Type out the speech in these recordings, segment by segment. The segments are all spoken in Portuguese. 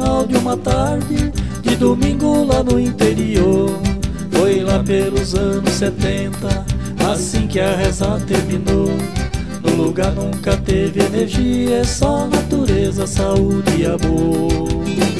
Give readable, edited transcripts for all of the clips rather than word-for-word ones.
final de uma tarde de domingo lá no interior. Foi lá pelos anos 70, assim que a reza terminou. No lugar nunca teve energia, é só natureza, saúde e amor.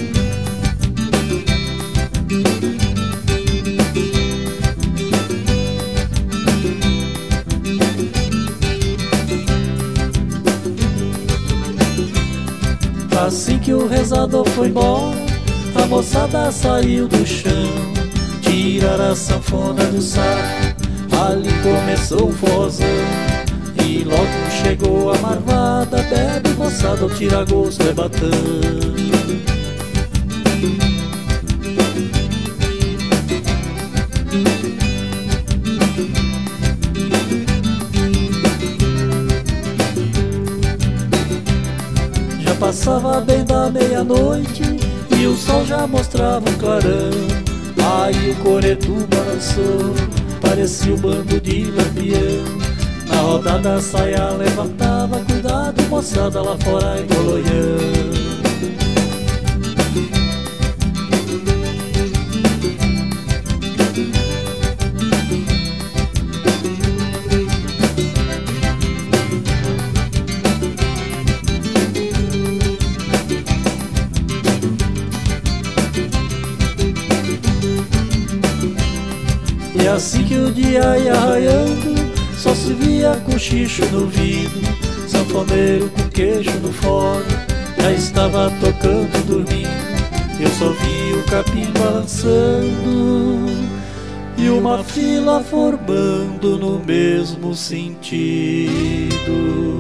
Assim que o rezador foi embora, a moçada saiu do chão, tiraram a sanfona do saco, ali começou o forrozão. E logo chegou a marvada, bebe moçada, o tira-gosto é batão. Já passava bem da meia-noite e o sol já mostrava um clarão. Aí o coreto balançou, parecia um bando de lampião. Na rodada a saia levantava, cuidado moçada, lá fora em Golonhão. E assim que o dia ia raiando, só se via cochicho no vidro, sanfoneiro com queixo no fole, já estava tocando dormindo. Eu só vi o capim balançando e uma fila formando no mesmo sentido.